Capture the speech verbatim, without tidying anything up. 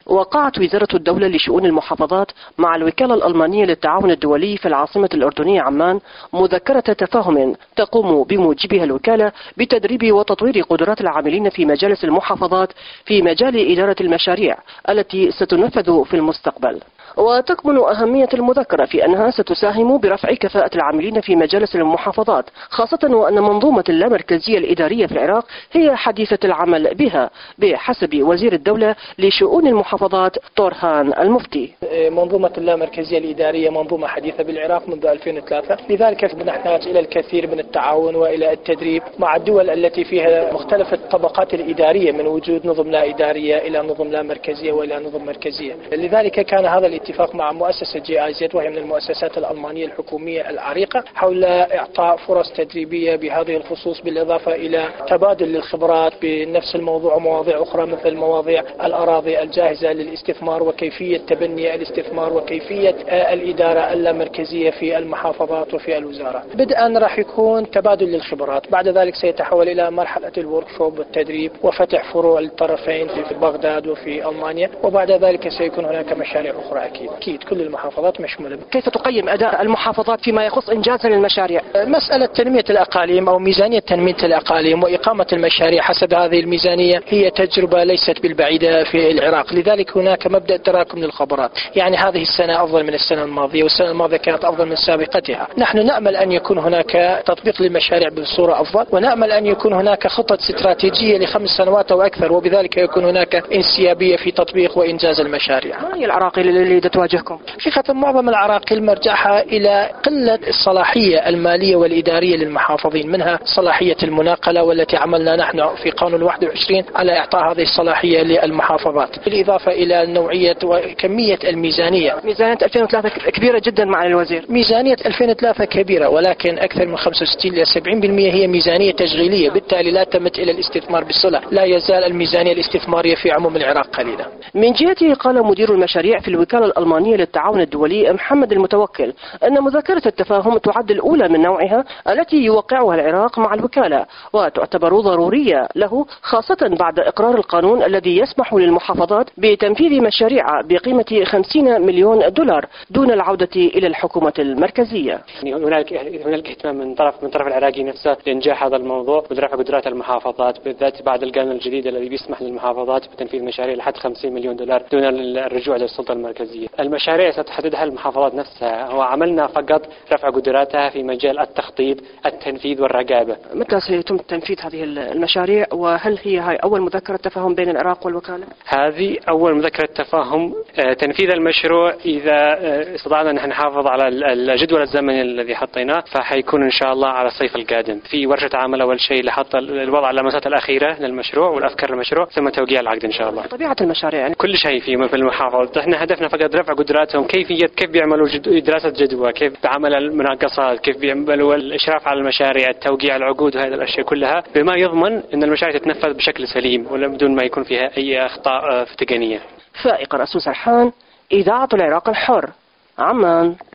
وقعت وزارة الدولة لشؤون المحافظات مع الوكالة الألمانية للتعاون الدولي في العاصمة الأردنية عمان مذكرة تفاهم تقوم بموجبها الوكالة بتدريب وتطوير قدرات العاملين في مجالس المحافظات في مجال إدارة المشاريع التي ستنفذ في المستقبل. وتكمن أهمية المذكرة في أنها ستساهم برفع كفاءة العاملين في مجالس المحافظات، خاصة وأن منظومة اللامركزية الإدارية في العراق هي حديثة العمل بها بحسب وزير الدولة لشؤون المحافظات طورهان المفتي. منظومة اللامركزية الإدارية منظومة حديثة بالعراق منذ ألفين وثلاثة، لذلك نحتاج إلى الكثير من التعاون وإلى التدريب مع الدول التي فيها مختلف الطبقات الإدارية، من وجود نظم لا إدارية إلى نظم لا مركزية وإلى نظم مركزية. لذلك كان هذا الاتفاق مع مؤسسة جي آي زد، وهي من المؤسسات الألمانية الحكومية العريقة، حول إعطاء فرص تدريبية بهذه الخصوص، بالإضافة إلى تبادل للخبرات بنفس الموضوع ومواضيع أخرى مثل مواضيع الأراضي الجاهزة للاستثمار وكيفية تبني الاستثمار وكيفية الإدارة اللامركزية في المحافظات وفي الوزارة. بدءا راح يكون تبادل للخبرات، بعد ذلك سيتحول إلى مرحلة الوركشوب والتدريب وفتح فروع للطرفين في بغداد وفي ألمانيا، وبعد ذلك سيكون هناك مشاريع أخرى. أكيد أكيد كل المحافظات مشمولة. كيف تقيم أداء المحافظات فيما يخص إنجازها للمشاريع؟ مسألة تنمية الأقاليم أو ميزانية تنمية الأقاليم وإقامة المشاريع حسب هذه الميزانية هي تجربة ليست بالبعيدة في العراق، لذلك هناك مبدأ تراكم للخبرات، يعني هذه السنة أفضل من السنة الماضية والسنة الماضية كانت أفضل من سابقتها. نحن نأمل أن يكون هناك تطبيق للمشاريع بصورة أفضل، ونأمل أن يكون هناك خطة استراتيجية لخمس سنوات أو أكثر، وبذلك يكون هناك انسيابية في تطبيق وإنجاز المشاريع. ما هي العراقيل اللي تواجهكم؟ حقيقة معظم العراقيل مرجعها إلى قلة الصلاحية المالية والإدارية للمحافظين، منها صلاحية المناقلة والتي عملنا نحن في قانون واحد وعشرين على إعطاء هذه الصلاحية للمحافظات، بالإضافة إلى نوعية وكمية الميزانية. ميزانية ألفين وثلاثة كبيرة جدا مع الوزير. ميزانية ألفين وثلاثة كبيرة، ولكن أكثر من خمسة وستين إلى سبعين بالمئة هي ميزانية تشغيلية، بالتالي لا تمت إلى الاستثمار بالصلة. لا يزال الميزانية الاستثمارية في عموم العراق قليلة. من جهته قال مدير المشاريع في الوكالة الألمانية للتعاون الدولي محمد المتوكل أن مذكرة التفاهم تعد الأولى من نوعها التي يوقعها العراق مع الوكالة، وتعتبر ضرورية له خاصة بعد إقرار القانون الذي يسمح للمحافظات بتنفيذ مشاريع بقيمة خمسين مليون دولار دون العودة إلى الحكومة المركزية. هناك هناك اهتمام من طرف من طرف العراقي نفسه لإنجاح هذا الموضوع ورفع قدرات المحافظات، بالذات بعد القانون الجديد الذي بيسمح للمحافظات بتنفيذ مشاريع لحد خمسين مليون دولار دون الرجوع للسلطة المركزية. المشاريع ستحددها المحافظات نفسها، هو عملنا فقط رفع قدراتها في مجال التخطيط، التنفيذ والرقابة. متى سيتم تنفيذ هذه المشاريع، وهل هي هاي أول مذكرة تفاهم بين العراق والوكالة؟ هذه أول مذكرة تفاهم. تنفيذ المشروع إذا استطعنا أن نحافظ على الجدول الزمني الذي حطيناه فحيكون إن شاء الله على الصيف القادم. في ورشة عمل أول شيء لحط الوضع اللمسات الأخيرة للمشروع والأفكار المشروع، ثم توقيع العقد إن شاء الله. طبيعة المشاريع يعني كل شيء في المحافظة، احنا هدفنا فقط رفع قدراتهم، كيفية كيف بيعملوا دراسة جدوى، كيف بعمل المناقصات، كيف بيعملوا الإشراف على المشاريع، توقيع العقود، وهذه الأشياء كلها بما يضمن أن المشاريع تتنفذ بشكل سليم ولا بدون ما يكون فيها أي أخطاء تقنية. فائق رسول سرحان، إذاعة العراق الحر، عمان.